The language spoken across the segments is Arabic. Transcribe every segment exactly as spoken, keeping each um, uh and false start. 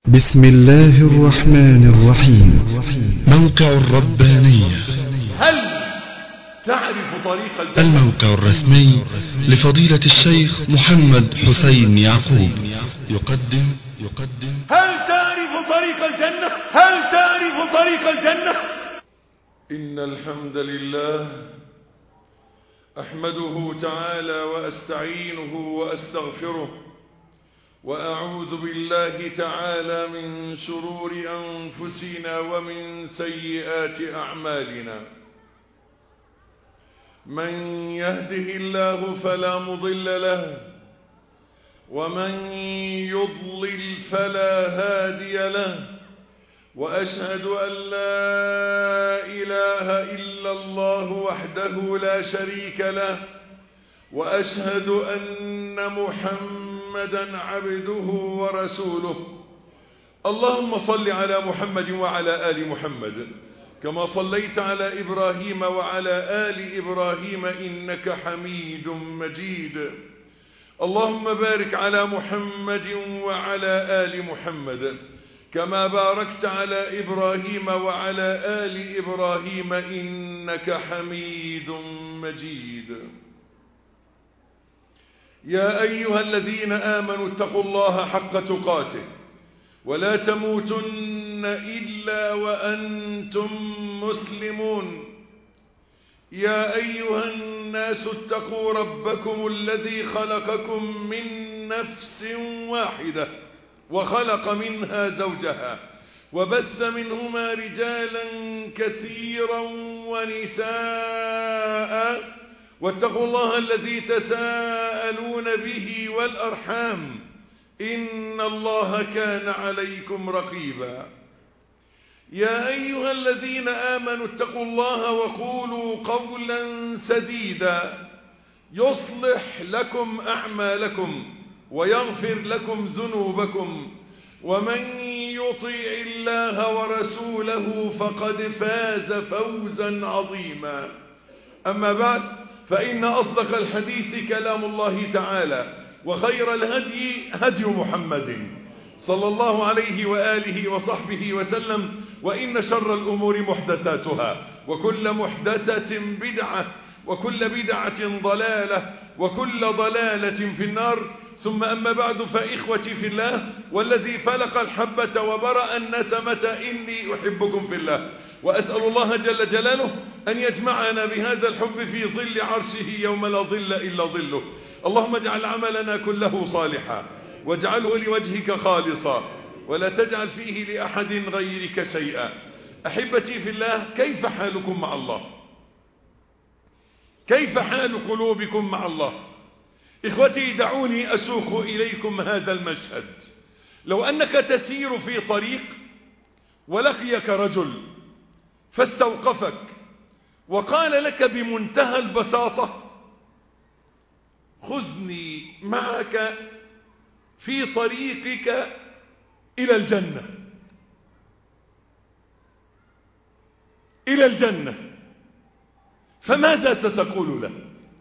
بسم الله الرحمن الرحيم. موقع الربانية. هل تعرف طريق الجنة؟ الموقع الرسمي لفضيلة الشيخ محمد حسين يعقوب يقدم يقدم هل تعرف طريق الجنة؟ هل تعرف طريق الجنة؟ إن الحمد لله أحمده تعالى وأستعينه وأستغفره، وأعوذ بالله تعالى من شرور أنفسنا ومن سيئات أعمالنا. من يهده الله فلا مضل له، ومن يضلل فلا هادي له، وأشهد أن لا إله إلا الله وحده لا شريك له، وأشهد أن محمدا عبده ورسوله. اللهم صل على محمد وعلى آل محمد كما صليت على إبراهيم وعلى آل إبراهيم إنك حميد مجيد. اللهم بارك على محمد وعلى آل محمد كما باركت على إبراهيم وعلى آل إبراهيم إنك حميد مجيد. يا أيها الذين آمنوا اتقوا الله حق تقاته ولا تموتن إلا وأنتم مسلمون. يا أيها الناس اتقوا ربكم الذي خلقكم من نفس واحدة وخلق منها زوجها وبث منهما رجالا كثيرا ونساء، واتقوا الله الذي تساءلون به والأرحام إن الله كان عليكم رقيبا. يا أيها الذين آمنوا اتقوا الله وقولوا قولا سديدا يصلح لكم أعمالكم ويغفر لكم ذنوبكم، ومن يطيع الله ورسوله فقد فاز فوزا عظيما. أما بعد، فإن أصدق الحديث كلام الله تعالى، وخير الهدي هدي محمد صلى الله عليه وآله وصحبه وسلم، وإن شر الأمور محدثاتها، وكل محدثة بدعة، وكل بدعة ضلالة، وكل ضلالة في النار. ثم أما بعد، فإخوتي في الله والذي فلق الحبة وبرأ النسمة إني أحبكم في الله، وأسأل الله جل جلاله أن يجمعنا بهذا الحب في ظل عرشه يوم لا ظل إلا ظله. اللهم اجعل عملنا كله صالحا، واجعله لوجهك خالصا، ولا تجعل فيه لأحد غيرك شيئا. أحبتي في الله، كيف حالكم مع الله؟ كيف حال قلوبكم مع الله؟ إخوتي، دعوني أسوق إليكم هذا المشهد. لو أنك تسير في طريق ولقيك رجل فاستوقفك وقال لك بمنتهى البساطة: خذني معك في طريقك إلى الجنة، إلى الجنة، فماذا ستقول له؟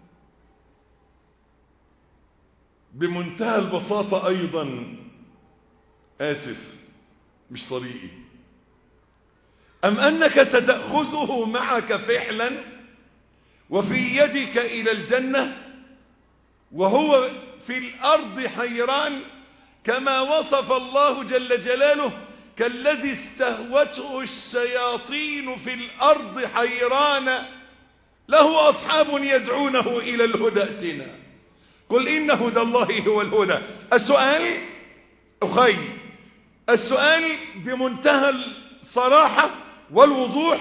بمنتهى البساطة أيضا: آسف، مش طريقي. أم أنك ستأخذه معك فعلا وفي يدك إلى الجنة وهو في الأرض حيران، كما وصف الله جل جلاله: كالذي استهوته الشياطين في الأرض حيران له أصحاب يدعونه إلى الهدى ائتنا قل إن هدى الله هو الهدى. السؤال أخي، السؤال بمنتهى الصراحة والوضوح: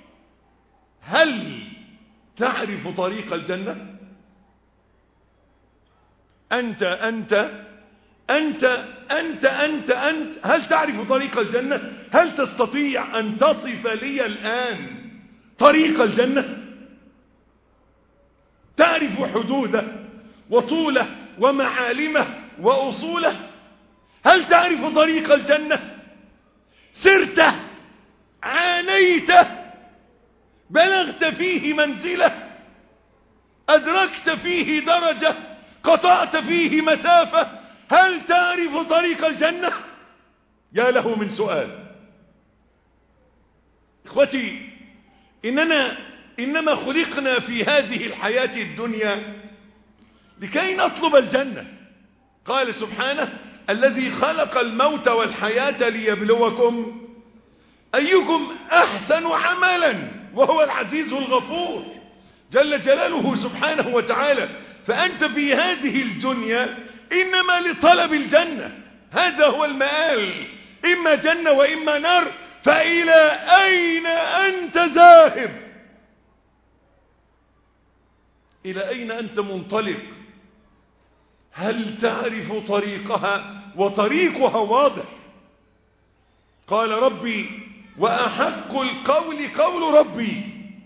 هل تعرف طريق الجنة؟ أنت أنت أنت أنت أنت أنت هل تعرف طريق الجنة؟ هل تستطيع أن تصف لي الآن طريق الجنة؟ تعرف حدوده وطوله ومعالمه وأصوله؟ هل تعرف طريق الجنة؟ سرته، عانيته، بلغت فيه منزله، أدركت فيه درجة، قطعت فيه مسافة. هل تعرف طريق الجنة؟ يا له من سؤال. إخوتي، إننا إنما خلقنا في هذه الحياة الدنيا لكي نطلب الجنة. قال سبحانه: الذي خلق الموت والحياة ليبلوكم أيكم أحسن عملا وهو العزيز الغفور جل جلاله سبحانه وتعالى. فأنت في هذه الدنيا إنما لطلب الجنة، هذا هو المآل، إما جنة وإما نار. فإلى أين أنت ذاهب؟ إلى أين أنت منطلق؟ هل تعرف طريقها؟ وطريقها واضح. قال ربي: وأحق القول قول ربي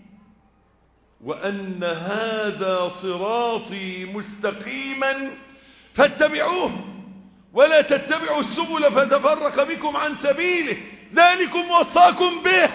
وأن هذا صراطي مستقيما فاتبعوه ولا تتبعوا السبل فتفرق بكم عن سبيله ذلكم وصاكم به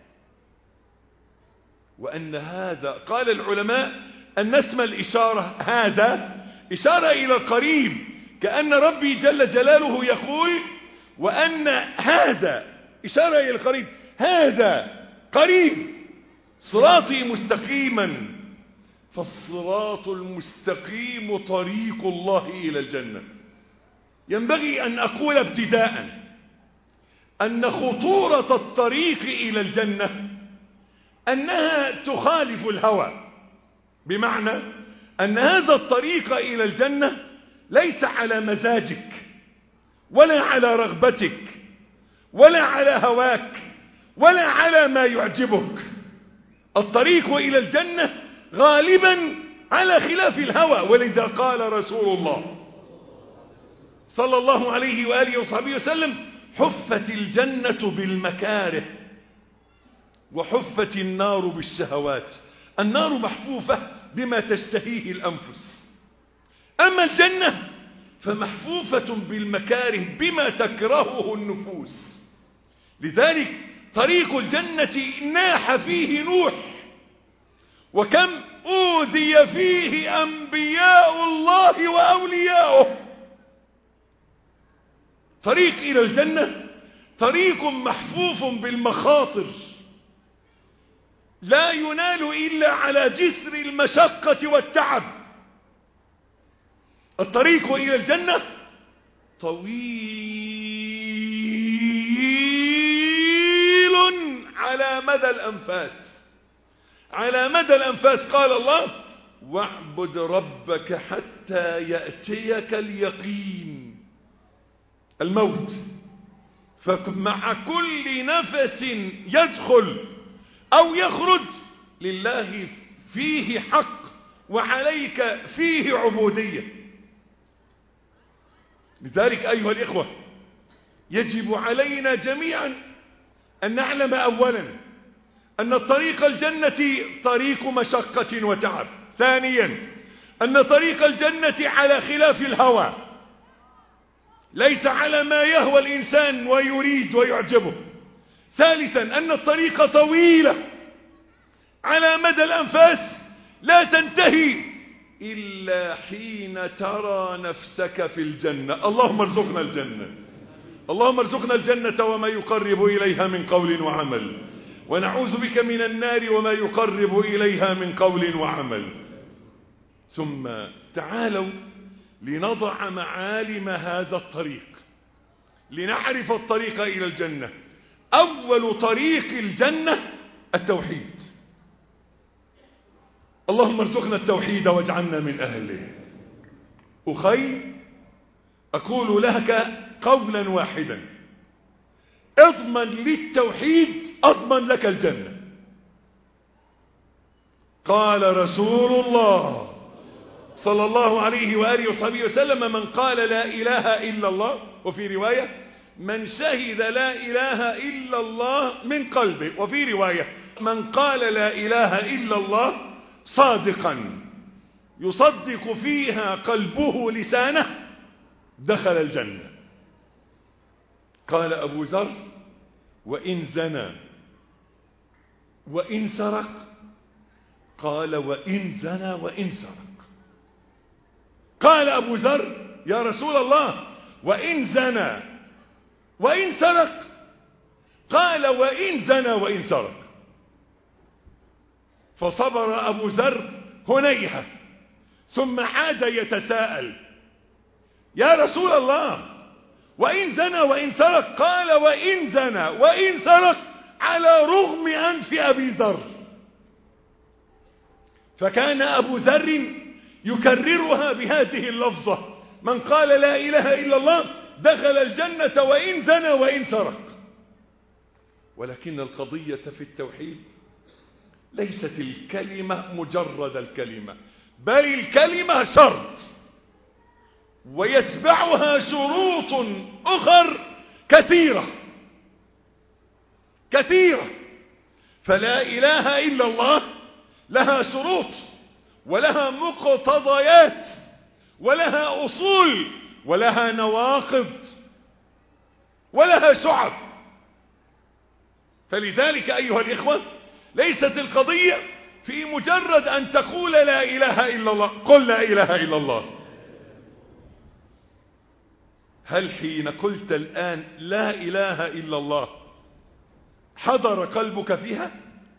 وأن هذا. قال العلماء أن اسم الإشارة هذا إشارة إلى القريب، كأن ربي جل جلاله يقول: وأن هذا إشارة إلى القريب، هذا قريب صراطي مستقيما. فالصراط المستقيم طريق الله إلى الجنة. ينبغي أن أقول ابتداء أن خطورة الطريق إلى الجنة أنها تخالف الهوى، بمعنى أن هذا الطريق إلى الجنة ليس على مزاجك ولا على رغبتك ولا على هواك ولا على ما يعجبك. الطريق إلى الجنة غالبا على خلاف الهوى. ولذا قال رسول الله صلى الله عليه وآله وصحبه وسلم: حفت الجنة بالمكاره وحفت النار بالشهوات. النار محفوفة بما تشتهيه الأنفس، أما الجنة فمحفوفة بالمكاره بما تكرهه النفوس. لذلك طريق الجنة ناح فيه نوح، وكم أوذي فيه أنبياء الله وأولياؤه. طريق إلى الجنة طريق محفوف بالمخاطر، لا ينال إلا على جسر المشقة والتعب. الطريق إلى الجنة طويل على مدى الأنفاس، على مدى الأنفاس. قال الله: واعبد ربك حتى يأتيك اليقين، الموت. فمع كل نفس يدخل أو يخرج لله فيه حق وعليك فيه عبودية. لذلك أيها الإخوة، يجب علينا جميعا أن نعلم أولا أن طريق الجنة طريق مشقة وتعب. ثانيا أن طريق الجنة على خلاف الهوى، ليس على ما يهوى الإنسان ويريد ويعجبه. ثالثا أن الطريق طويلة على مدى الأنفاس، لا تنتهي إلا حين ترى نفسك في الجنة. اللهم ارزقنا الجنة، اللهم ارزقنا الجنة وما يقرب إليها من قول وعمل، ونعوذ بك من النار وما يقرب إليها من قول وعمل. ثم تعالوا لنضع معالم هذا الطريق لنعرف الطريق إلى الجنة. أول طريق الجنة التوحيد. اللهم ارزقنا التوحيد واجعلنا من أهله. أخي، أقول لك قولا واحدا: اضمن للتوحيد أضمن لك الجنة. قال رسول الله صلى الله عليه وآله وصحبه وسلم: من قال لا إله إلا الله، وفي رواية من شهد لا إله إلا الله من قلبه، وفي رواية من قال لا إله إلا الله صادقا يصدق فيها قلبه لسانه دخل الجنة. قال أبو ذر: وإن زنى وإن سرق؟ قال: وإن زنى وإن سرق. قال أبو ذر: يا رسول الله، وإن زنى وإن سرق؟ قال وإن زنى وإن سرق. فصبر أبو ذر هنيهة، ثم عاد يتساءل: يا رسول الله، وإن زنى وإن سرق؟ قال وإن زنى وإن سرق على رغم أنف أبي ذر. فكان أبو ذر يكررها بهذه اللفظة: من قال لا إله إلا الله دخل الجنة وإن زنى وإن سرق. ولكن القضية في التوحيد ليست الكلمة مجرد الكلمة، بل الكلمة شرط ويتبعها شروط أخر كثيرة كثيرة. فلا إله إلا الله لها شروط ولها مقتضيات ولها أصول ولها نواقض ولها شعب. فلذلك أيها الإخوة، ليست القضية في مجرد أن تقول لا إله إلا الله. قل لا إله إلا الله. هل حين قلت الآن لا إله إلا الله حضر قلبك فيها؟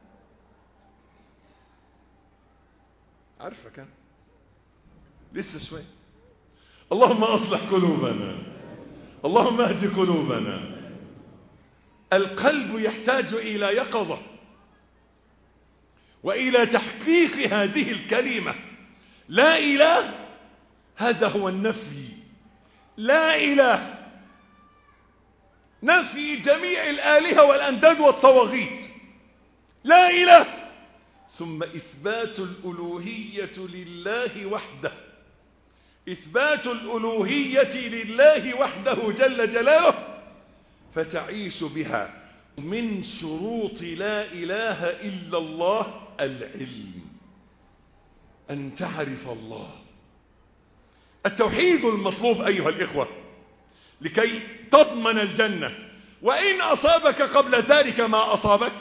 عارفة كان لسه شوي. اللهم أصلح قلوبنا، اللهم اهد قلوبنا. القلب يحتاج إلى يقظة وإلى تحقيق هذه الكلمة. لا إله، هذا هو النفي. لا إله نفي جميع الآلهة والأنداد والطواغيت. لا إله، ثم إثبات الألوهية لله وحده. إثبات الألوهية لله وحده جل جلاله، فتعيش بها. من شروط لا إله إلا الله العلم، أن تعرف الله. التوحيد المطلوب أيها الإخوة لكي تضمن الجنة، وإن أصابك قبل ذلك ما أصابك،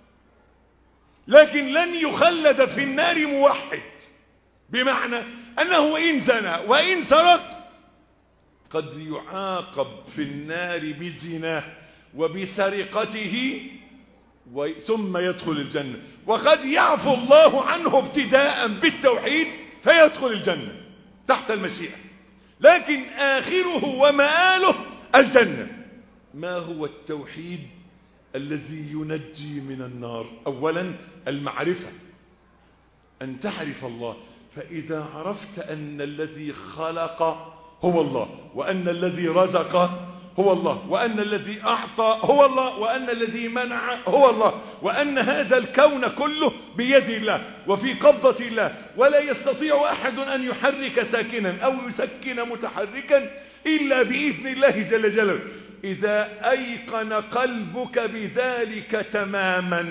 لكن لن يخلد في النار موحد. بمعنى أنه إن زنى وإن سرق قد يعاقب في النار بزناه وبسرقته ثم يدخل الجنة، وقد يعفو الله عنه ابتداء بالتوحيد فيدخل الجنة تحت المشيئة، لكن آخره ومآله الجنة. ما هو التوحيد الذي ينجي من النار؟ أولا المعرفة، أن تعرف الله. فإذا عرفت أن الذي خلق هو الله، وأن الذي رزق هو الله، وأن الذي أعطى هو الله، وأن الذي منع هو الله، وأن هذا الكون كله بيد الله وفي قبضة الله، ولا يستطيع أحد أن يحرك ساكنا أو يسكن متحركا إلا بإذن الله جل جلاله. إذا أيقن قلبك بذلك تماما،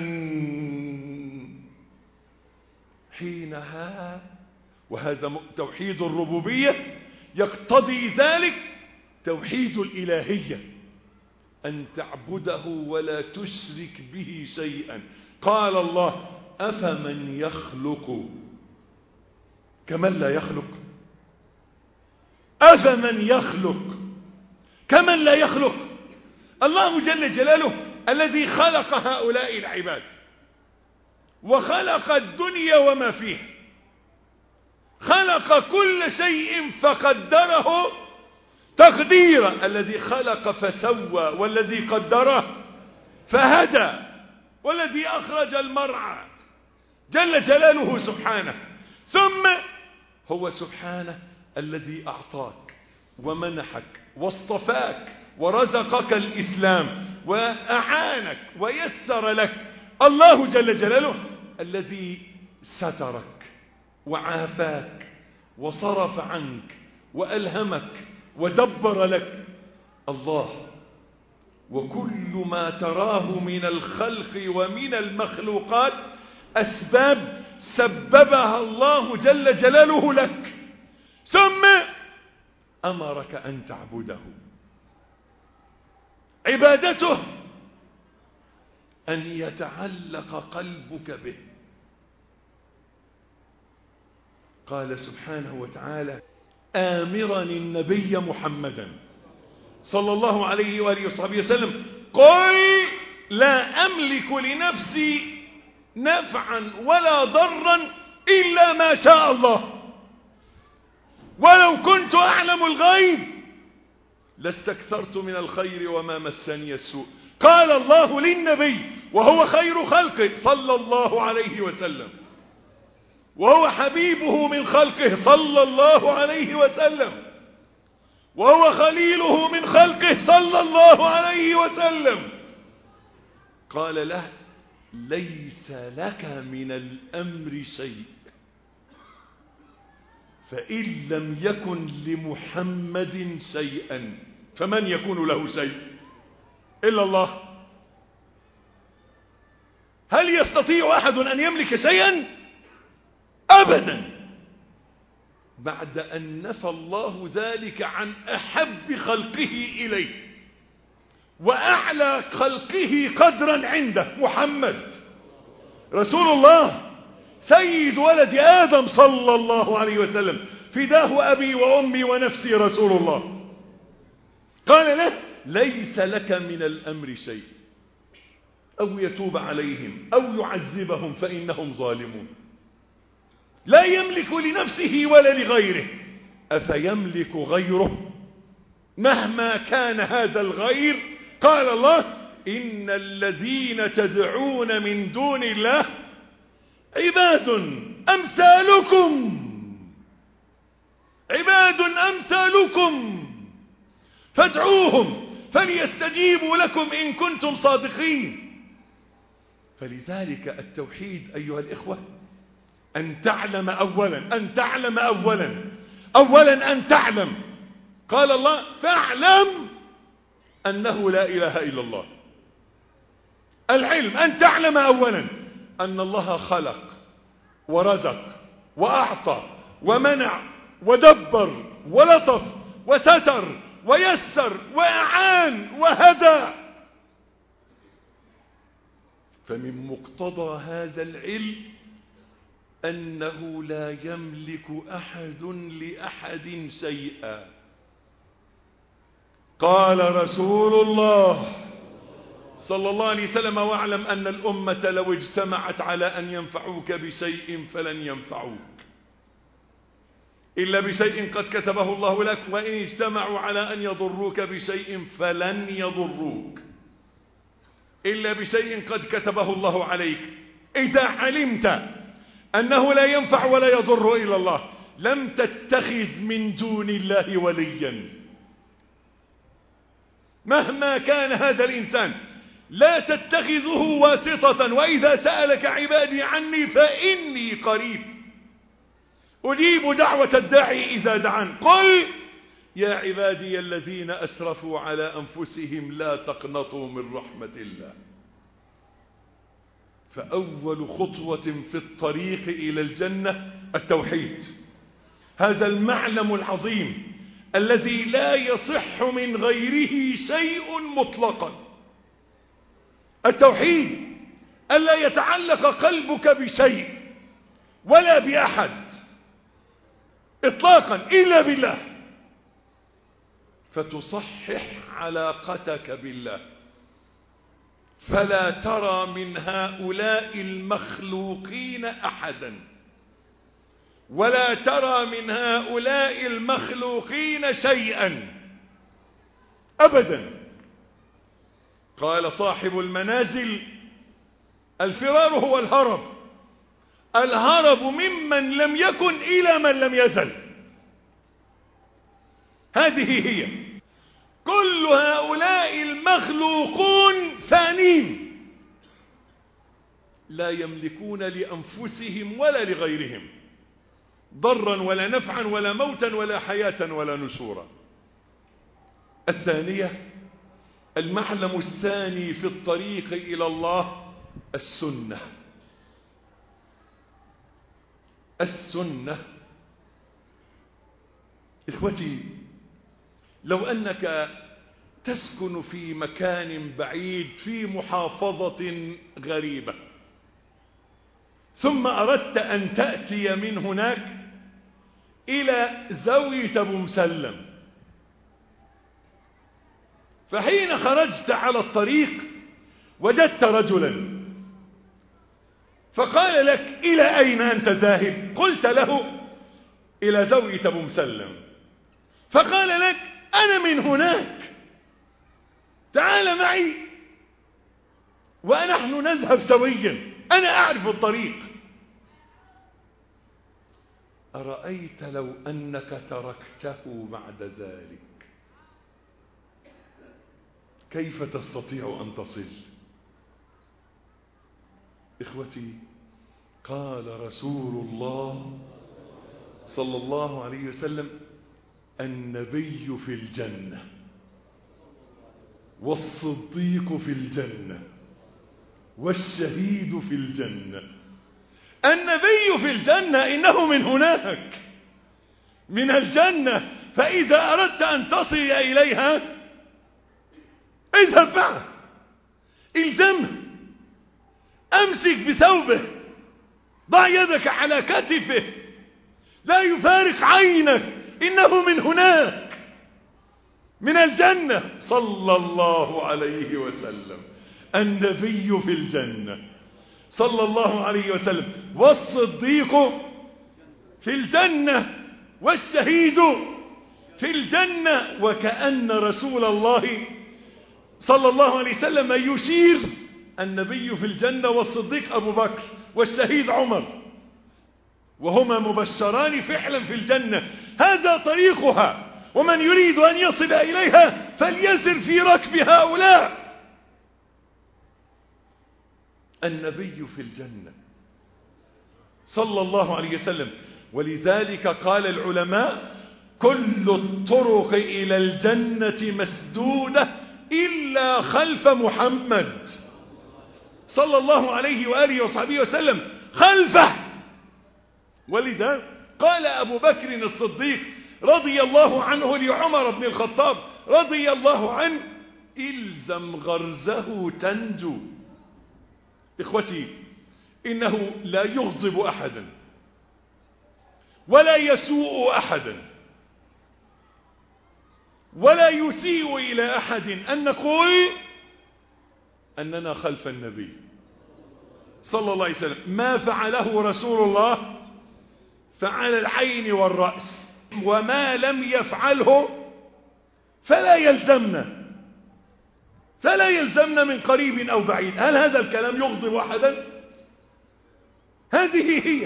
حينها، وهذا توحيد الربوبية يقتضي ذلك توحيد الإلهية، أن تعبده ولا تشرك به شيئا. قال الله: أفمن يخلق كمن لا يخلق؟ أفمن يخلق كمن لا يخلق. الله جل جلاله الذي خلق هؤلاء العباد وخلق الدنيا وما فيها، خلق كل شيء فقدره تقديرا. الذي خلق فسوى، والذي قدره فهدى، والذي أخرج المرعى جل جلاله سبحانه. ثم هو سبحانه الذي أعطاك ومنحك واصطفاك ورزقك الإسلام وأعانك ويسر لك. الله جل جلاله الذي سترك وعافاك وصرف عنك وألهمك ودبر لك. الله. وكل ما تراه من الخلق ومن المخلوقات أسباب سببها الله جل جلاله لك، ثم أمرك أن تعبده. عبادته أن يتعلق قلبك به. قال سبحانه وتعالى آمرا النبي محمدا صلى الله عليه وآله وصحبه وسلم: قل لا أملك لنفسي نفعا ولا ضرا إلا ما شاء الله، ولو كنت أعلم الغيب لاستكثرت من الخير وما مسني السوء. قال الله للنبي وهو خير خلقه صلى الله عليه وسلم، وهو حبيبه من خلقه صلى الله عليه وسلم، وهو خليله من خلقه صلى الله عليه وسلم، قال له: ليس لك من الأمر شيء، فإن لم يكن لمحمد شيئا فمن يكون له شيء إلا الله؟ هل يستطيع أحد أن يملك شيئا؟ أبدا، بعد أن نفى الله ذلك عن أحب خلقه إليه وأعلى خلقه قدرا عنده، محمد رسول الله سيد ولد آدم صلى الله عليه وسلم، فداه أبي وأمي ونفسي رسول الله. قال له: ليس لك من الأمر شيء، أو يتوب عليهم أو يعذبهم فإنهم ظالمون. لا يملك لنفسه ولا لغيره، أفيملك غيره مهما كان هذا الغير؟ قال الله: إن الذين تدعون من دون الله عباد أمثالكم، عباد أمثالكم فادعوهم فليستجيبوا لكم إن كنتم صادقين. فلذلك التوحيد أيها الإخوة أن تعلم أولا أن تعلم أولا أولا أن تعلم، قال الله: فاعلم أنه لا إله إلا الله. العلم أن تعلم أولا أن الله خلق ورزق وأعطى ومنع ودبر ولطف وستر ويسر وأعان وهدى. فمن مقتضى هذا العلم أنه لا يملك أحد لأحد شيئا. قال رسول الله صلى الله عليه وسلم: واعلم أن الأمة لو اجتمعت على أن ينفعوك بشيء فلن ينفعوك إلا بشيء قد كتبه الله لك، وإن اجتمعوا على أن يضروك بشيء فلن يضروك إلا بشيء قد كتبه الله عليك. إذا علمت أنه لا ينفع ولا يضر إلا الله لم تتخذ من دون الله وليا مهما كان هذا الإنسان، لا تتخذه واسطة. وإذا سألك عبادي عني فإني قريب أجيب دعوة الداعي إذا دعان. قل يا عبادي الذين أسرفوا على أنفسهم لا تقنطوا من رحمة الله. فأول خطوة في الطريق إلى الجنة التوحيد، هذا المعلم العظيم الذي لا يصح من غيره شيء مطلقا. التوحيد ألا يتعلق قلبك بشيء ولا بأحد إطلاقا إلا بالله، فتصحح علاقتك بالله، فلا ترى من هؤلاء المخلوقين أحدا، ولا ترى من هؤلاء المخلوقين شيئا أبدا. قال صاحب المنازل: الفرار هو الهرب، الهرب ممن لم يكن إلى من لم يزل. هذه هي. كل هؤلاء المخلوقون فانين لا يملكون لأنفسهم ولا لغيرهم ضرا ولا نفعا ولا موتا ولا حياة ولا نشورا. الثانية، المعلم الثاني في الطريق إلى الله السنة. السنة إخوتي، لو أنك تسكن في مكان بعيد في محافظة غريبة، ثم أردت أن تأتي من هناك إلى زاوية أبو مسلم، فحين خرجت على الطريق وجدت رجلا فقال لك إلى أين أنت ذاهب؟ قلت له إلى زاوية أبو مسلم. فقال لك أنا من هناك، تعال معي ونحن نذهب سويا، أنا أعرف الطريق. أرأيت لو أنك تركته بعد ذلك كيف تستطيع أن تصل؟ إخوتي، قال رسول الله صلى الله عليه وسلم: النبي في الجنة والصديق في الجنة والشهيد في الجنة. النبي في الجنة إنه من هناك من الجنة، فإذا أردت أن تصل إليها اذهب معه، الزمه، أمسك بثوبه، ضع يدك على كتفه، لا يفارق عينك، إنه من هناك من الجنة صلى الله عليه وسلم. النبي في الجنة صلى الله عليه وسلم، والصديق في الجنة والشهيد في الجنة. وكأن رسول الله صلى الله عليه وسلم يشير: النبي في الجنة والصديق أبو بكر والشهيد عمر، وهما مبشران فعلا في الجنة. هذا طريقها، ومن يريد أن يصل إليها فليسر في ركب هؤلاء. النبي في الجنة صلى الله عليه وسلم. ولذلك قال العلماء: كل الطرق إلى الجنة مسدودة إلا خلف محمد صلى الله عليه وآله وصحبه وسلم، خلفه. ولذا قال أبو بكر الصديق رضي الله عنه لعمر بن الخطاب رضي الله عنه: إلزم غرزه تنجو. إخوتي، إنه لا يغضب أحدا ولا يسوء أحدا ولا يسيء إلى أحد أن نقول أننا خلف النبي صلى الله عليه وسلم. ما فعله رسول الله فعلى العين والرأس، وما لم يفعله فلا يلزمنا فلا يلزمنا من قريب أو بعيد. هل هذا الكلام يغضب أحدا؟ هذه هي.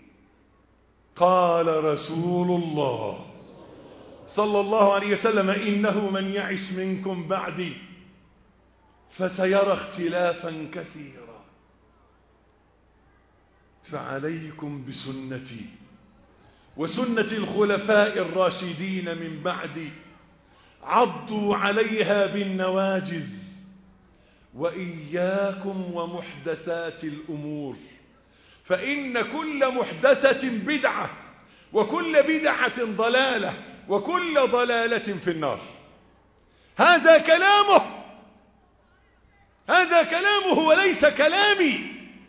قال رسول الله صلى الله عليه وسلم: إنه من يعش منكم بعدي فسيرى اختلافا كثيرا، فعليكم بسنتي وسنة الخلفاء الراشدين من بعدي، عضوا عليها بالنواجذ، وإياكم ومحدثات الأمور، فإن كل محدثة بدعة، وكل بدعة ضلالة، وكل ضلالة في النار. هذا كلامه هذا كلامه وليس كلامي،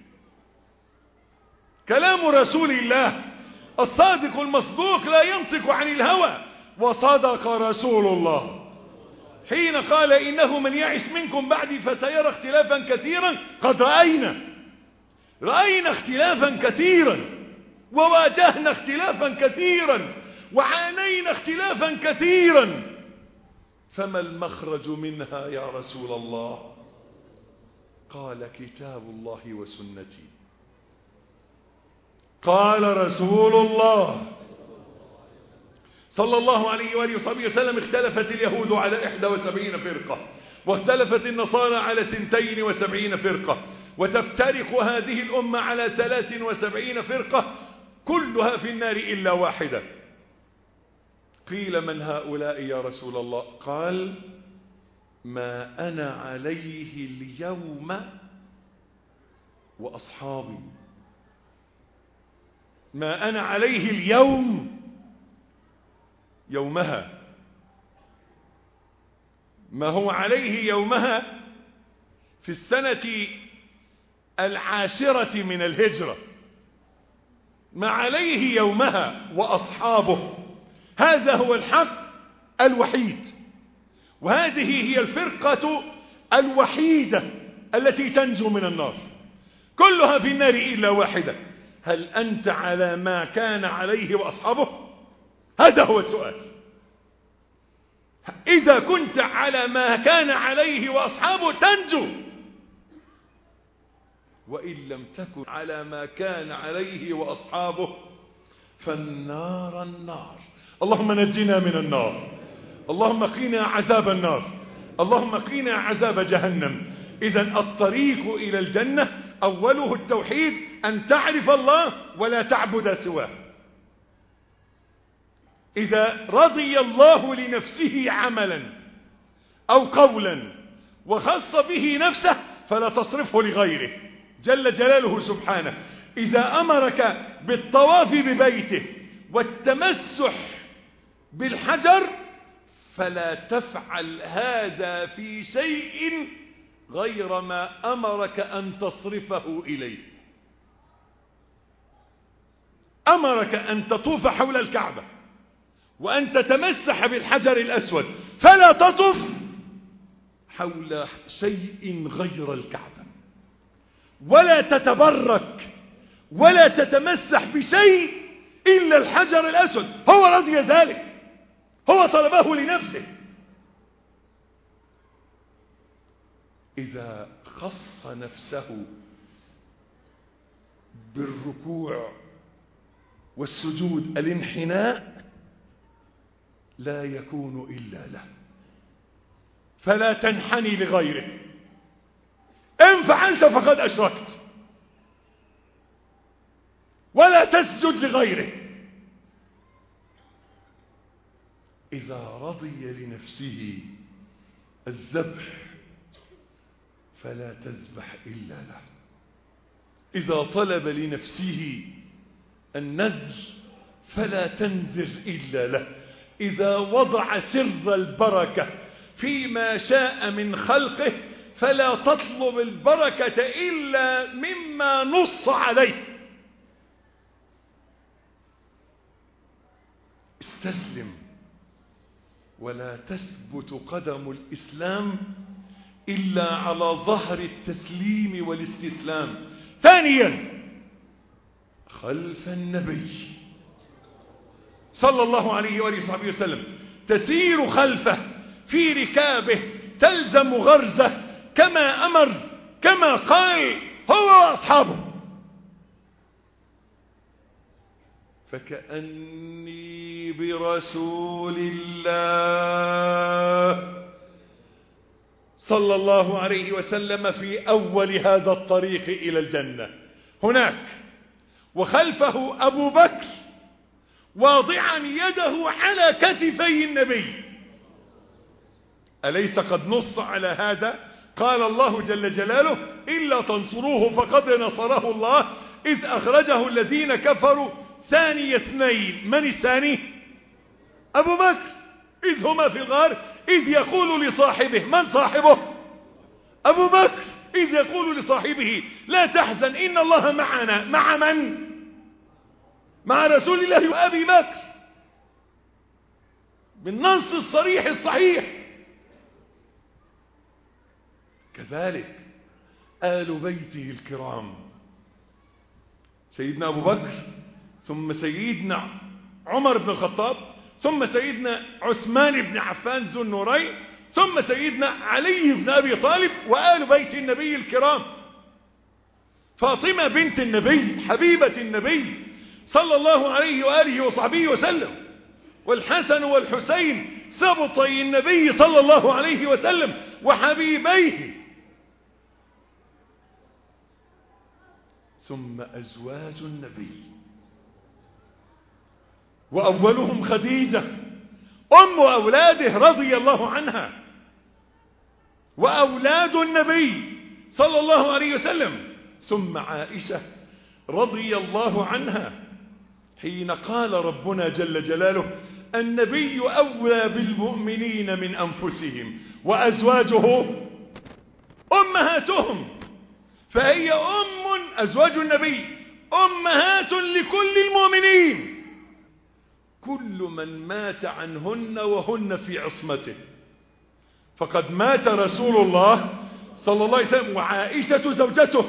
كلام رسول الله الصادق المصدوق لا ينطق عن الهوى. وصدق رسول الله حين قال: إنه من يعش منكم بعدي فسيرى اختلافا كثيرا. قد رأينا رأينا اختلافا كثيرا، وواجهنا اختلافا كثيرا، وعانينا اختلافا كثيرا، فما المخرج منها يا رسول الله؟ قال: كتاب الله وسنتي. قال رسول الله صلى الله عليه وآله وصحبه وسلم: اختلفت اليهود على إحدى وسبعين فرقة، واختلفت النصارى على ثنتين وسبعين فرقة، وتفترق هذه الأمة على ثلاث وسبعين فرقة، كلها في النار إلا واحدة. قيل: من هؤلاء يا رسول الله؟ قال: ما أنا عليه اليوم وأصحابي. ما أنا عليه اليوم يومها، ما هو عليه يومها في السنة العاشرة من الهجرة، ما عليه يومها وأصحابه. هذا هو الحق الوحيد، وهذه هي الفرقة الوحيدة التي تنجو من النار، كلها في النار إلا واحدة. هل أنت على ما كان عليه وأصحابه؟ هذا هو السؤال. إذا كنت على ما كان عليه وأصحابه تنجو، وإن لم تكن على ما كان عليه وأصحابه فالنار النار. اللهم نجنا من النار، اللهم قنا عذاب النار، اللهم قنا عذاب جهنم. إذن الطريق إلى الجنة أوله التوحيد، أن تعرف الله ولا تعبد سواه. إذا رضي الله لنفسه عملا أو قولا وخص به نفسه فلا تصرفه لغيره جل جلاله سبحانه. إذا أمرك بالطواف ببيته والتمسح بالحجر فلا تفعل هذا في شيء غير ما أمرك أن تصرفه إليه. أمرك أن تطوف حول الكعبة وأن تتمسح بالحجر الأسود، فلا تطف حول شيء غير الكعبة، ولا تتبرك ولا تتمسح بشيء إلا الحجر الأسود. هو رضي ذلك، هو طلبه لنفسه. إذا خص نفسه بالركوع والسجود الانحناء لا يكون إلا له، فلا تنحني لغيره. إن فعلت فقد أشركت. ولا تسجد لغيره. إذا رضي لنفسه الذبح فلا تذبح إلا له. إذا طلب لنفسه النذر فلا تنذر إلا له. إذا وضع سر البركة فيما شاء من خلقه فلا تطلب البركة إلا مما نص عليه. استسلم، ولا تثبت قدم الإسلام إلا على ظهر التسليم والاستسلام. ثانيا، خلف النبي صلى الله عليه وآله وصحبه وسلم، تسير خلفه في ركابه، تلزم غرزه كما أمر، كما قال هو وأصحابه. فكأني برسول الله صلى الله عليه وسلم في أول هذا الطريق إلى الجنة. هناك وخلفه أبو بكر واضعا يده على كتفي النبي. أليس قد نص على هذا؟ قال الله جل جلاله: إلا تنصروه فقد نصره الله إذ أخرجه الذين كفروا ثاني اثنين. من الثاني؟ أبو بكر، إذ هما في الغار إذ يقول لصاحبه، من صاحبه؟ أبو بكر، إذ يقول لصاحبه لا تحزن إن الله معنا. مع من؟ مع رسول الله وأبي بكر، بالنص الصريح الصحيح. كذلك آل بيته الكرام، سيدنا أبو بكر، ثم سيدنا عمر بن الخطاب، ثم سيدنا عثمان بن عفان ذو النورين، ثم سيدنا علي بن أبي طالب، وآل بيت النبي الكرام. فاطمة بنت النبي حبيبة النبي صلى الله عليه وآله وصحبه وسلم، والحسن والحسين سبطي النبي صلى الله عليه وسلم وحبيبيه. ثم أزواج النبي، وأولهم خديجة أم أولاده رضي الله عنها، وأولاد النبي صلى الله عليه وسلم. ثم عائشة رضي الله عنها، حين قال ربنا جل جلاله: النبي أولى بالمؤمنين من أنفسهم وأزواجه أمهاتهم. فهي أم، أزواج النبي أمهات لكل المؤمنين، كل من مات عنهن وهن في عصمته. فقد مات رسول الله صلى الله عليه وسلم وعائشة زوجته،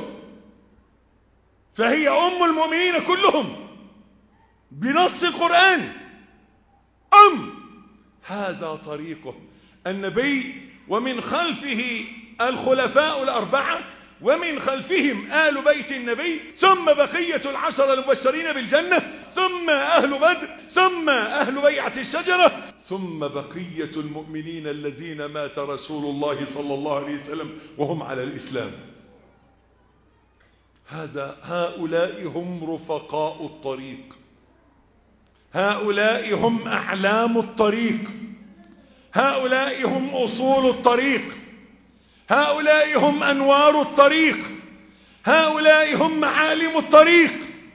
فهي أم المؤمنين كلهم بنص القرآن. أم هذا طريقه النبي، ومن خلفه الخلفاء الأربعة، ومن خلفهم آل بيت النبي، ثم بقية العشر المبشرين بالجنة، ثم أهل بدر، ثم أهل بيعة الشجرة، ثم بقية المؤمنين الذين مات رسول الله صلى الله عليه وسلم وهم على الإسلام. هذا هؤلاء هم رفقاء الطريق، هؤلاء هم أعلام الطريق، هؤلاء هم أصول الطريق، هؤلاء هم أنوار الطريق، هؤلاء هم معالم الطريق.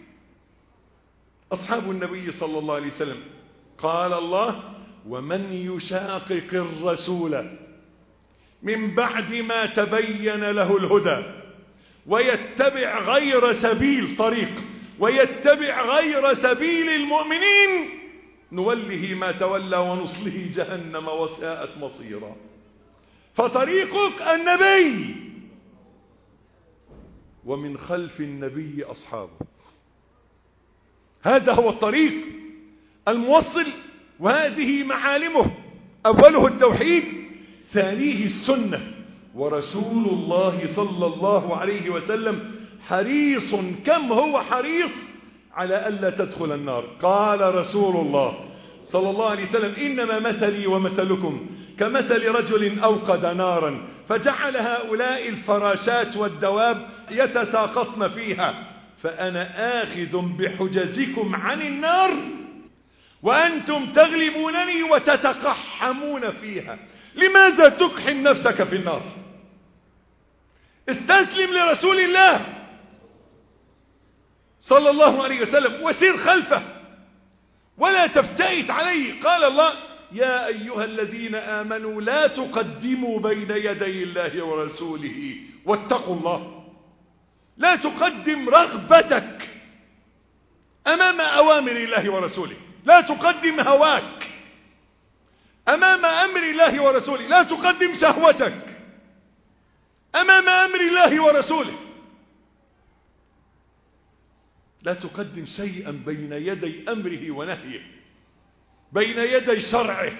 أصحاب النبي صلى الله عليه وسلم قال الله: ومن يشاقق الرسول من بعد ما تبين له الهدى ويتبع غير سبيل طريق ويتبع غير سبيل المؤمنين نوله ما تولى ونصله جهنم وساءت مصيرا. فطريقك النبي، ومن خلف النبي أصحابه. هذا هو الطريق الموصل، وهذه معالمه: أوله التوحيد، ثانيه السنة. ورسول الله صلى الله عليه وسلم حريص، كم هو حريص على ألا تدخل النار. قال رسول الله صلى الله عليه وسلم: إنما مثلي ومثلكم كمثل رجل أوقد نارا فجعل هؤلاء الفراشات والدواب يتساقطن فيها، فأنا آخذ بحجزكم عن النار وأنتم تغلبونني وتتقحمون فيها. لماذا تقحم نفسك في النار؟ استسلم لرسول الله صلى الله عليه وسلم وسير خلفه ولا تفتئت عليه. قال الله: يا أيها الذين آمنوا لا تقدموا بين يدي الله ورسوله واتقوا الله. لا تقدم رغبتك أمام أوامر الله ورسوله، لا تقدم هواك أمام أمر الله ورسوله، لا تقدم شهوتك أمام أمر الله ورسوله، لا تقدم شيئا بين يدي أمره ونهيه، بين يدي شرعه.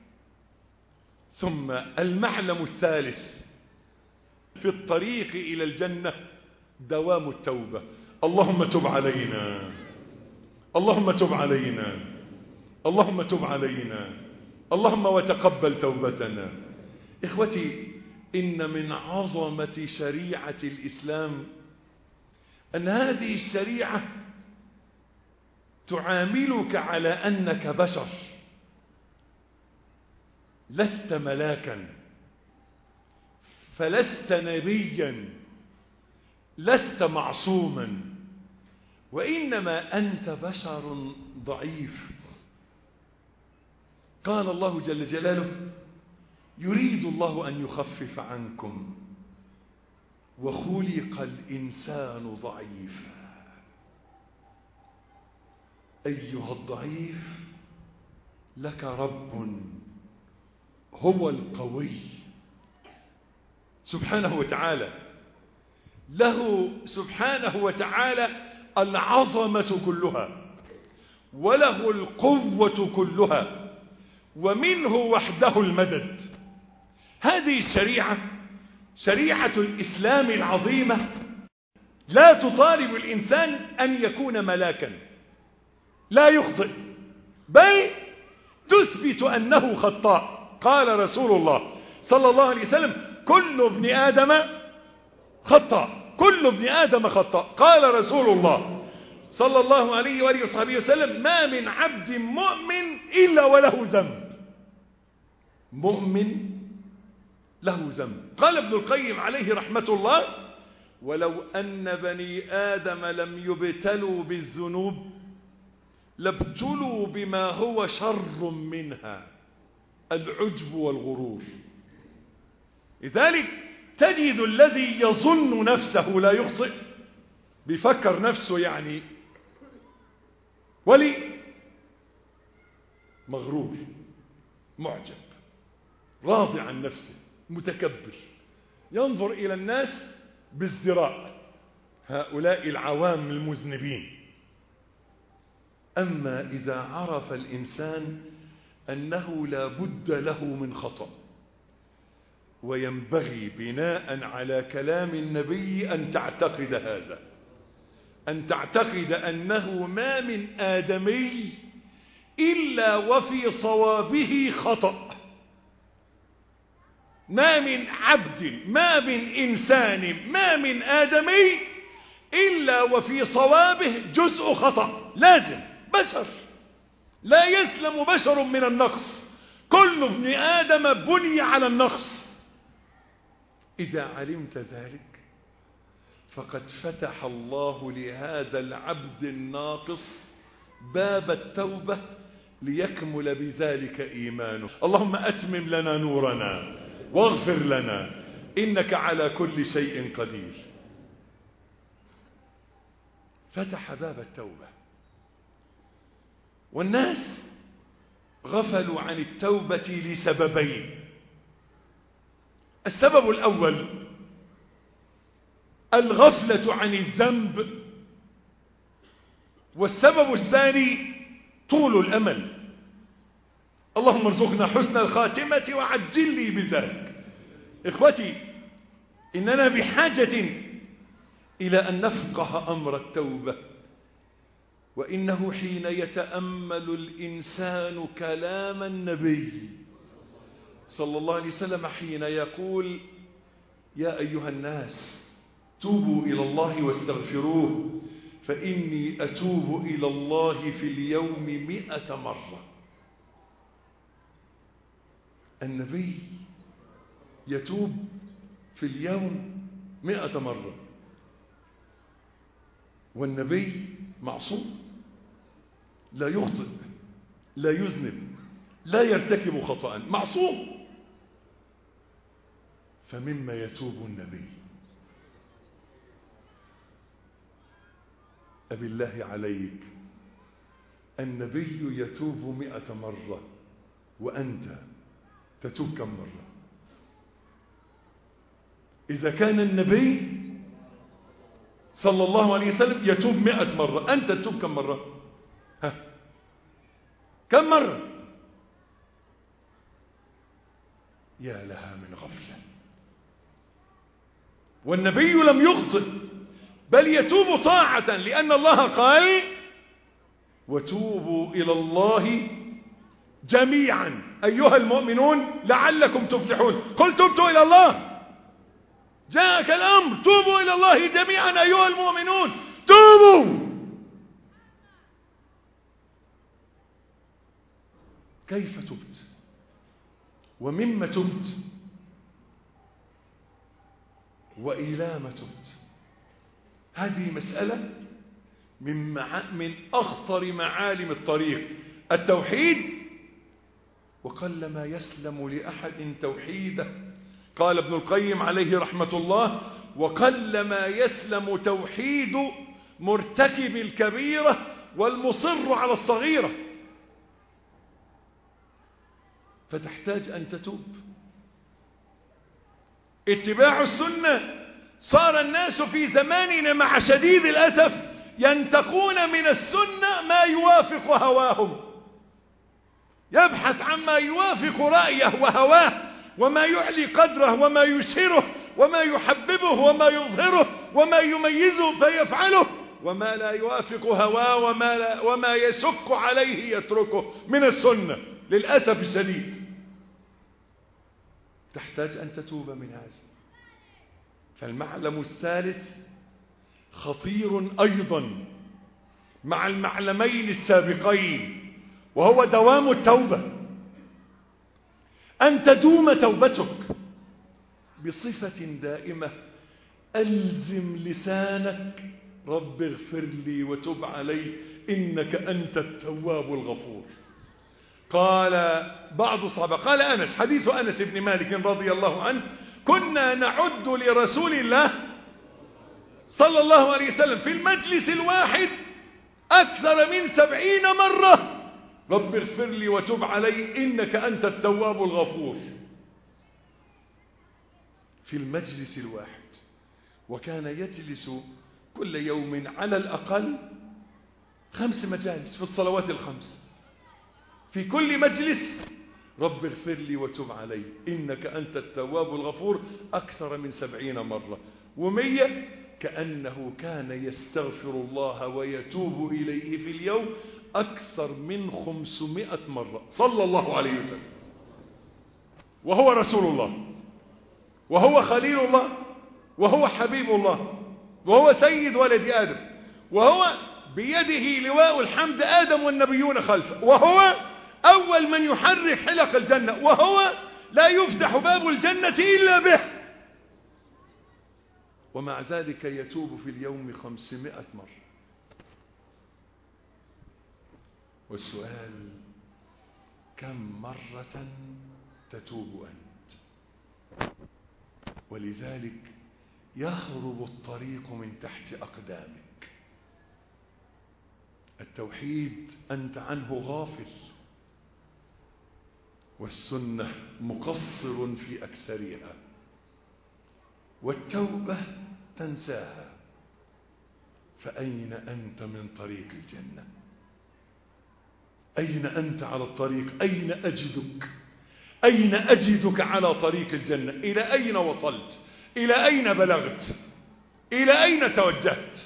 ثم المعلم الثالث في الطريق إلى الجنة دوام التوبة. اللهم تب علينا، اللهم تب علينا، اللهم تب علينا، اللهم وتقبل توبتنا. إخوتي، إن من عظمة شريعة الإسلام أن هذه الشريعة تعاملك على أنك بشر، لست ملاكا، فلست نبيا، لست معصوما، وإنما أنت بشر ضعيف. قال الله جل جلاله: يريد الله أن يخفف عنكم وخلق الإنسان ضعيفا. أيها الضعيف، لك رب هو القوي سبحانه وتعالى، له سبحانه وتعالى العظمة كلها وله القوة كلها، ومنه وحده المدد. هذه الشريعة شريعة الإسلام العظيمة لا تطالب الإنسان أن يكون ملاكا، لا يخطئ، بل تثبت أنه خطاء. قال رسول الله صلى الله عليه وسلم: كل ابن آدم خطاء، كل ابن آدم خطاء. قال رسول الله صلى الله عليه وآله وصحبه وسلم: ما من عبد مؤمن إلا وله ذنب. مؤمن له ذنب. قال ابن القيم عليه رحمة الله: ولو أن بني آدم لم يبتلوا بالذنوب لابتلوا بما هو شر منها، العجب والغرور. لذلك تجد الذي يظن نفسه لا يخطئ، بيفكر نفسه يعني ولي، مغرور، معجب، راضي عن نفسه، متكبر، ينظر إلى الناس بازدراء، هؤلاء العوام المذنبين. أما إذا عرف الإنسان أنه لا بد له من خطأ، وينبغي بناء على كلام النبي أن تعتقد هذا، أن تعتقد أنه ما من آدمي إلا وفي صوابه خطأ، ما من عبد، ما من إنسان، ما من آدمي إلا وفي صوابه جزء خطأ، لازم. بشر، لا يسلم بشر من النقص، كل ابن آدم بني على النقص. إذا علمت ذلك فقد فتح الله لهذا العبد الناقص باب التوبة ليكمل بذلك إيمانه. اللهم أتمم لنا نورنا واغفر لنا إنك على كل شيء قدير. فتح باب التوبة، والناس غفلوا عن التوبة لسببين. السبب الأول الغفلة عن الذنب، والسبب الثاني طول الأمل. اللهم ارزقنا حسن الخاتمة وعجل لي بذلك. إخوتي، إننا بحاجة إلى أن نفقه أمر التوبة، وإنه حين يتأمل الإنسان كلام النبي صلى الله عليه وسلم حين يقول: يا أيها الناس توبوا إلى الله واستغفروه فإني أتوب إلى الله في اليوم مئة مرة. النبي يتوب في اليوم مئة مرة، والنبي معصوم، لا يخطئ، لا يذنب، لا يرتكب خطأ، معصوم. فمما يتوب النبي؟ أبي الله عليك، النبي يتوب مئة مرة، وأنت تتوب كم مرة؟ إذا كان النبي صلى الله عليه وسلم يتوب مئة مرة، أنت تتوب كم مرة؟ ها؟ كم مرة؟ يا لها من غفلة. والنبي لم يخطئ، بل يتوب طاعة، لأن الله قال: وتوبوا إلى الله جميعا أيها المؤمنون لعلكم تفلحون. قل تبت إلى الله، جاءك الأمر، توبوا إلى الله جميعا أيها المؤمنون، توبوا. كيف تبت؟ ومما تبت؟ وإلى ما تبت؟ هذه مسألة من, مع... من أخطر معالم الطريق، التوحيد. وقلما يسلم لأحد توحيده، قال ابن القيم عليه رحمة الله: وقلما يسلم توحيد مرتكب الكبيرة والمصر على الصغيرة. فتحتاج أن تتوب. اتباع السنة، صار الناس في زماننا مع شديد الأسف ينتقون من السنة ما يوافق هواهم، يبحث عما يوافق رأيه وهواه، وما يعلي قدره، وما يشهره، وما يحببه، وما يظهره، وما يميزه فيفعله، وما لا يوافق هواه وما, لا وما يشق عليه يتركه من السنة. للأسف الشديد تحتاج أن تتوب من هذا. فالمعلم الثالث خطير أيضا مع المعلمين السابقين، وهو دوام التوبة. أن تدوم توبتك بصفة دائمة. ألزم لسانك: رب اغفر لي وتب علي إنك أنت التواب الغفور. قال بعض الصحابة، قال أنس، حديث أنس بن مالك رضي الله عنه: كنا نعد لرسول الله صلى الله عليه وسلم في المجلس الواحد أكثر من سبعين مرة: رب اغفر لي وتب علي إنك أنت التواب الغفور. في المجلس الواحد، وكان يجلس كل يوم على الأقل خمس مجالس في الصلوات الخمس، في كل مجلس رب اغفر لي وتب علي إنك أنت التواب الغفور أكثر من سبعين مرة، ومية كأنه كان يستغفر الله ويتوب إليه في اليوم أكثر من خمسمائة مرة صلى الله عليه وسلم. وهو رسول الله، وهو خليل الله، وهو حبيب الله، وهو سيد ولد آدم، وهو بيده لواء الحمد آدم والنبيون خلفه، وهو أول من يحرك حلق الجنة، وهو لا يفتح باب الجنة إلا به، ومع ذلك يتوب في اليوم خمسمائة مرة. والسؤال كم مرة تتوب أنت؟ ولذلك يهرب الطريق من تحت أقدامك. التوحيد أنت عنه غافل، والسنة مقصر في أكثرها، والتوبة تنساها. فأين أنت من طريق الجنة؟ أين أنت على الطريق؟ أين أجدك؟ أين أجدك على طريق الجنة؟ إلى أين وصلت؟ إلى أين بلغت؟ إلى أين توجهت؟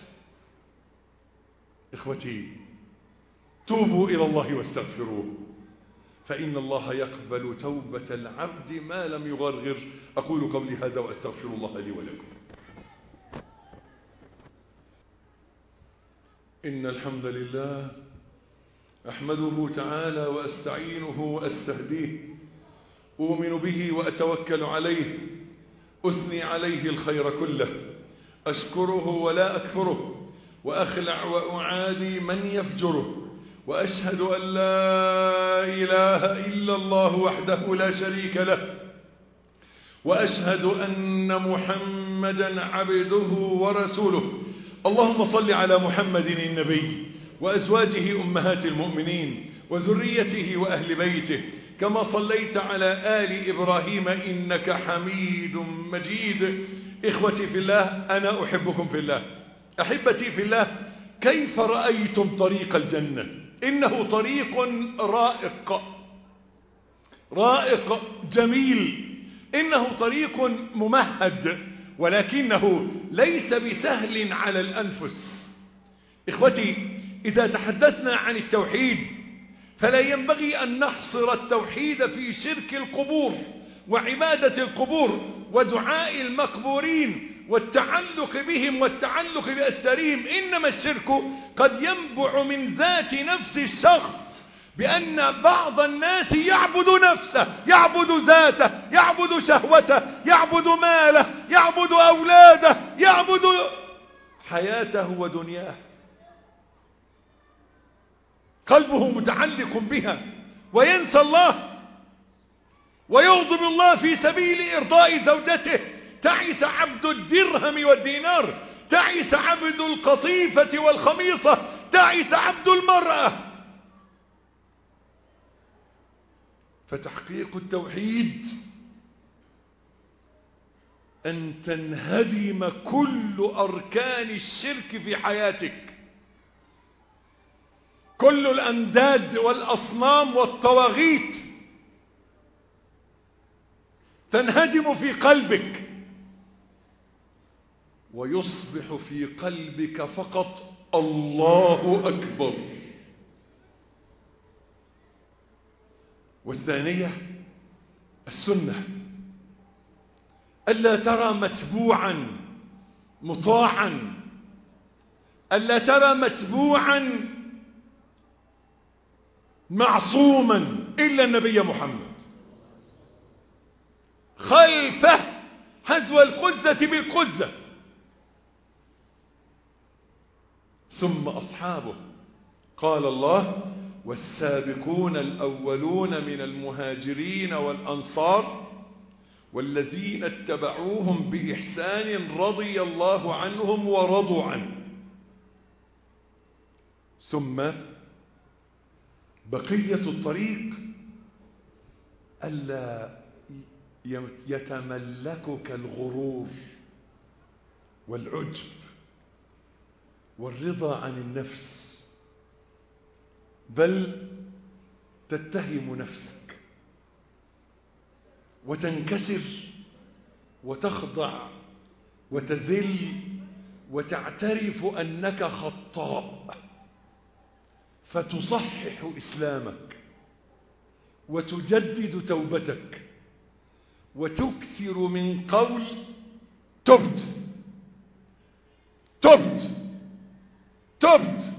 إخوتي، توبوا إلى الله واستغفروه، فإن الله يقبل توبة العبد ما لم يغرغر. أقول قولي هذا وأستغفر الله لي ولكم. إن الحمد لله أحمده تعالى وأستعينه وأستهديه، أؤمن به وأتوكل عليه، أثني عليه الخير كله، أشكره ولا أكفره، وأخلع وأعادي من يفجره، وأشهد أن لا إله إلا الله وحده لا شريك له، وأشهد أن محمدا عبده ورسوله. اللهم صل على محمد النبي وأزواجه أمهات المؤمنين وذريته وأهل بيته، كما صليت على آل إبراهيم إنك حميد مجيد. إخوتي في الله، أنا أحبكم في الله. أحبتي في الله، كيف رأيتم طريق الجنة؟ إنه طريق رائق رائق جميل، إنه طريق ممهد، ولكنه ليس بسهل على الأنفس. إخوتي، إذا تحدثنا عن التوحيد فلا ينبغي أن نحصر التوحيد في شرك القبور وعبادة القبور ودعاء المقبورين والتعلق بهم والتعلق بأستارهم. إنما الشرك قد ينبع من ذات نفس الشخص، بأن بعض الناس يعبد نفسه، يعبد ذاته، يعبد شهوته، يعبد ماله، يعبد أولاده، يعبد حياته ودنياه، قلبه متعلق بها وينسى الله، ويغضب الله في سبيل إرضاء زوجته. تعس عبد الدرهم والدينار، تعس عبد القطيفة والخميصة، تعس عبد المرأة. فتحقيق التوحيد أن تنهدم كل أركان الشرك في حياتك، كل الأنداد والأصنام والطواغيت تنهدم في قلبك، ويصبح في قلبك فقط الله أكبر. والثانية السنة، ألا ترى متبوعا مطاعا، ألا ترى متبوعا معصوما إلا النبي محمد، خلفه حذو القزة بالقزة، ثم أصحابه. قال الله: والسابقون الأولون من المهاجرين والأنصار والذين اتبعوهم بإحسان رضي الله عنهم ورضوا عنه. ثم بقية الطريق ألا يتملكك الغرور والعجب والرضا عن النفس، بل تتهم نفسك وتنكسر وتخضع وتذل وتعترف أنك خطاء، فتصحح إسلامك وتجدد توبتك وتكثر من قول تبت تبت تبت،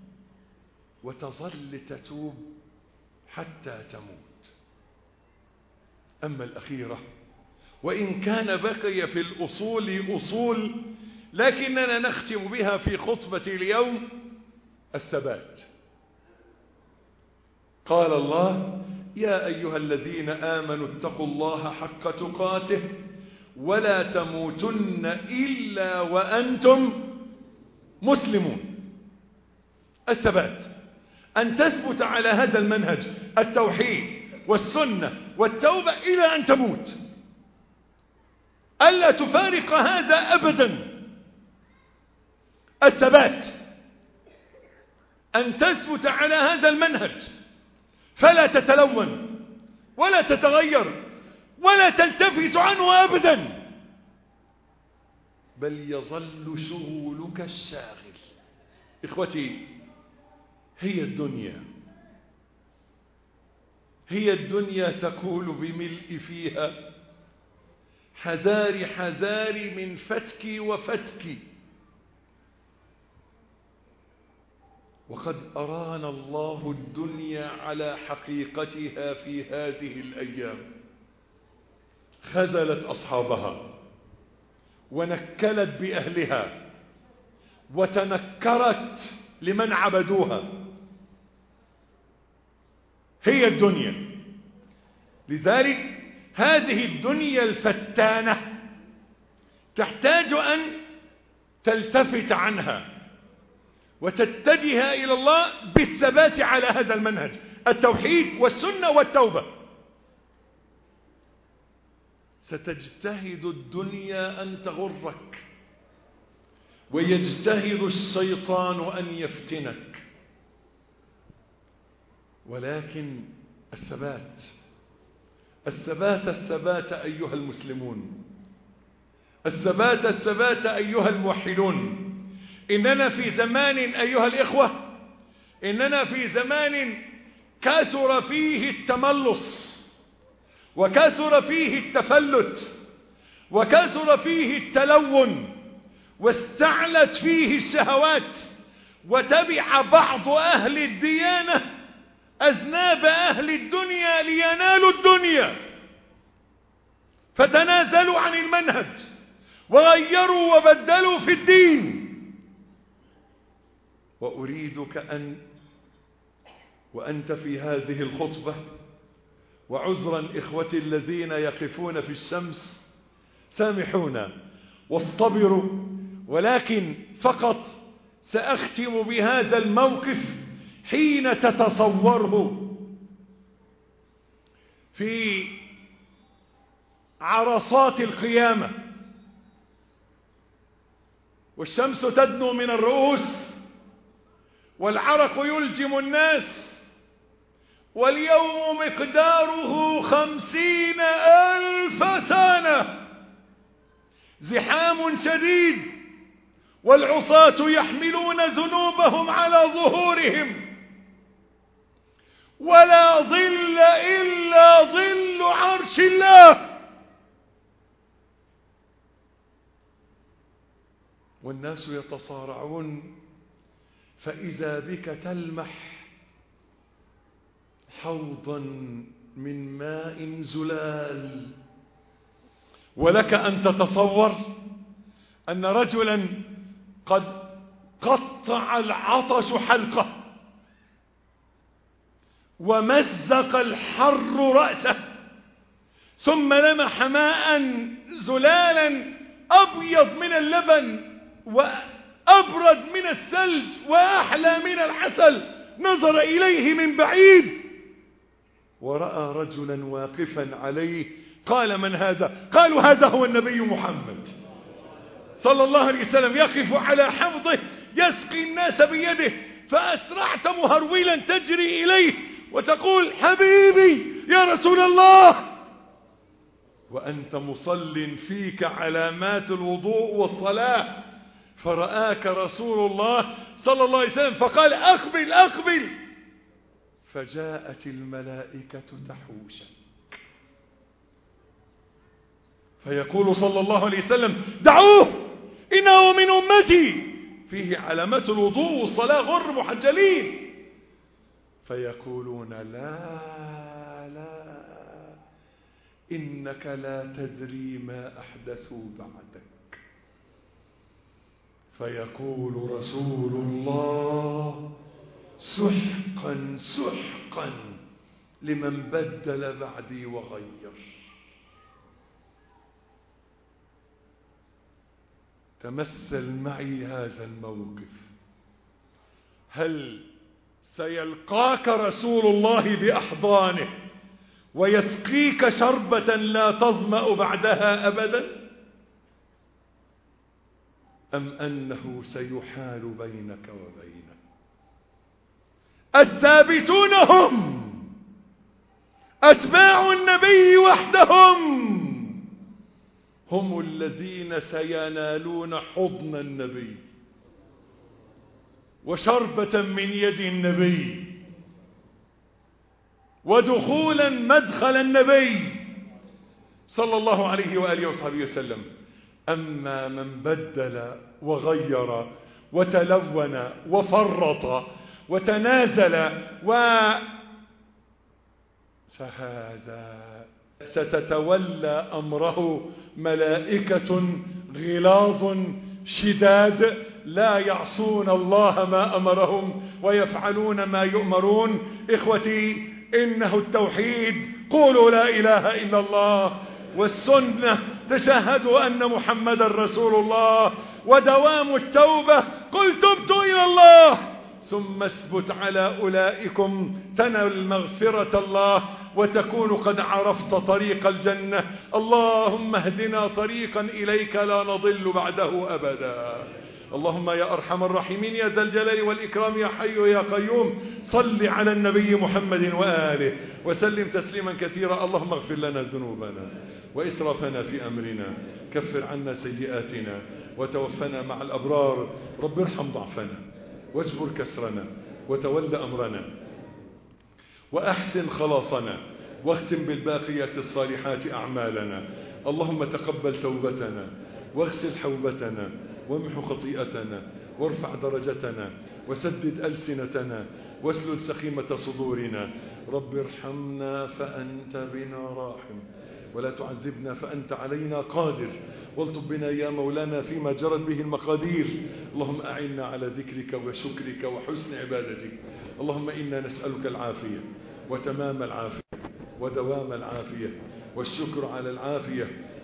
وتظل تتوب حتى تموت. أما الأخيرة وإن كان بقي في الأصول أصول، لكننا نختم بها في خطبة اليوم: الثبات. قال الله: يا أيها الذين آمنوا اتقوا الله حق تقاته ولا تموتن إلا وأنتم مسلمون. الثبات أن تثبت على هذا المنهج، التوحيد والسنة والتوبة، إلى أن تموت، ألا تفارق هذا أبدا. الثبات أن تثبت على هذا المنهج، فلا تتلون ولا تتغير ولا تلتفت عنه أبدا، بل يظل شغلك الشاغل. إخوتي، هي الدنيا هي الدنيا تقول بملء فيها: حذاري حذاري من فتك وفتك. وقد أرانا الله الدنيا على حقيقتها في هذه الأيام، خذلت أصحابها ونكلت بأهلها وتنكرت لمن عبدوها. هي الدنيا. لذلك هذه الدنيا الفتانة تحتاج أن تلتفت عنها وتتجه إلى الله بالثبات على هذا المنهج، التوحيد والسنة والتوبة. ستجتهد الدنيا أن تغرك، ويجتهد الشيطان أن يفتنك، ولكن الثبات الثبات الثبات أيها المسلمون، الثبات الثبات أيها الموحدون. إننا في زمان أيها الإخوة، إننا في زمان كثر فيه التملص، وكثر فيه التفلت، وكثر فيه التلون، واستعلت فيه الشهوات، وتبع بعض أهل الديانة أذناب أهل الدنيا لينالوا الدنيا، فتنازلوا عن المنهج وغيروا وبدلوا في الدين. وأريدك أن وأنت في هذه الخطبة، وعذرا إخوتي الذين يقفون في الشمس، سامحونا واصطبروا، ولكن فقط سأختم بهذا الموقف حين تتصوره في عرصات القيامة، والشمس تدنو من الرؤوس والعرق يلجم الناس، واليوم مقداره خمسين ألف سنة، زحام شديد، والعصاة يحملون ذنوبهم على ظهورهم، ولا ظل إلا ظل عرش الله، والناس يتصارعون، فإذا بك تلمح حوضا من ماء زلال، ولك أن تتصور أن رجلا قد قطع العطش حلقه، ومزق الحر رأسه، ثم لمح ماء زلالا أبيض من اللبن وأبرد من الثلج وأحلى من العسل، نظر إليه من بعيد ورأى رجلا واقفا عليه قال من هذا؟ قالوا هذا هو النبي محمد صلى الله عليه وسلم، يقف على حوضه يسقي الناس بيده، فأسرعت مهرولا تجري إليه وتقول حبيبي يا رسول الله، وأنت مصل فيك علامات الوضوء والصلاة، فرآك رسول الله صلى الله عليه وسلم فقال أقبل أقبل، فجاءت الملائكة تحوشك، فيقول صلى الله عليه وسلم دعوه إنه من أمتي، فيه علامات الوضوء والصلاة غر محجلين، فيقولون لا لا إنك لا تدري ما أحدثوا بعدك، فيقول رسول الله سحقا سحقا لمن بدل بعدي وغير. تمثل معي هذا الموقف، هل سيلقاك رسول الله بأحضانه ويسقيك شربة لا تظمأ بعدها أبدا، أم أنه سيحال بينك وبينه؟ الثابتون هم أتباع النبي وحدهم، هم الذين سينالون حضن النبي وشربة من يد النبي ودخولا مدخل النبي صلى الله عليه وآله وصحبه وسلم. أما من بدل وغير وتلون وفرط وتنازل و فهذا ستتولى أمره ملائكة غلاظ شداد لا يعصون الله ما أمرهم ويفعلون ما يؤمرون. إخوتي، إنه التوحيد، قولوا لا إله إلا الله، والسنة تشهدوا أن محمد رسول الله، ودوام التوبة قل تبت إلى الله، ثم اثبت على أولئكم تنال مغفرة الله وتكون قد عرفت طريق الجنة. اللهم اهدنا طريقا إليك لا نضل بعده أبدا. اللهم يا أرحم الراحمين يا ذا الجلال والإكرام يا حي يا قيوم، صل على النبي محمد وآله وسلم تسليما كثيرا. اللهم اغفر لنا ذنوبنا وإسرافنا في أمرنا، كفر عنا سيئاتنا وتوفنا مع الأبرار. رب ارحم ضعفنا واجبر كسرنا وتول أمرنا وأحسن خلاصنا واختم بالباقيات الصالحات أعمالنا. اللهم تقبل توبتنا واغسل حوبتنا وامح خطيئتنا وارفع درجتنا وسدد ألسنتنا واسلل سخيمة صدورنا. رب ارحمنا فأنت بنا راحم، ولا تعذبنا فأنت علينا قادر، والطف بنا يا مولانا فيما جرت به المقادير. اللهم أعنا على ذكرك وشكرك وحسن عبادتك. اللهم إنا نسألك العافية وتمام العافية ودوام العافية والشكر على العافية.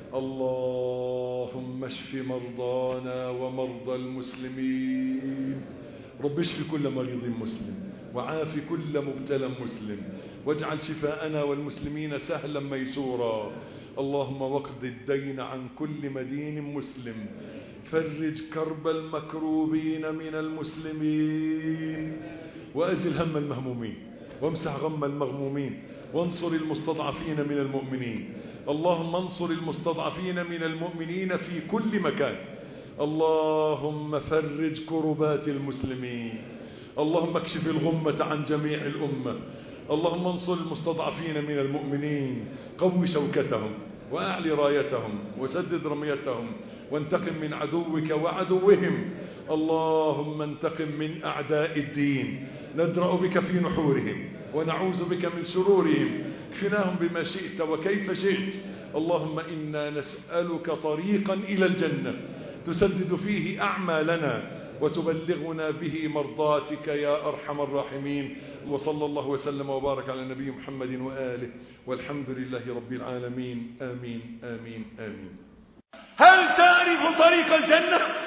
اللهم اشف مرضانا ومرضى المسلمين. رب اشف كل مريض مسلم وعاف كل مبتلى مسلم، واجعل شفاءنا والمسلمين سهلا ميسورا. اللهم واقض الدين عن كل مدين مسلم، فرج كرب المكروبين من المسلمين، وأزل هم المهمومين وامسح غم المغمومين، وانصر المستضعفين من المؤمنين. اللهم انصر المستضعفين من المؤمنين في كل مكان. اللهم فرج كربات المسلمين. اللهم اكشف الغمة عن جميع الأمة. اللهم انصر المستضعفين من المؤمنين، قو شوكتهم وأعلي رايتهم وسدد رميتهم، وانتقم من عدوك وعدوهم. اللهم انتقم من أعداء الدين، ندرأ بك في نحورهم ونعوذ بك من شرورهم. اكفناهم بما شئت وكيف شئت. اللهم إنا نسألك طريقا إلى الجنة تسدد فيه أعمالنا وتبلغنا به مرضاتك يا أرحم الراحمين. وصلى الله وسلم وبارك على النبي محمد وآله، والحمد لله رب العالمين. آمين آمين آمين. هل تعرف طريق الجنة؟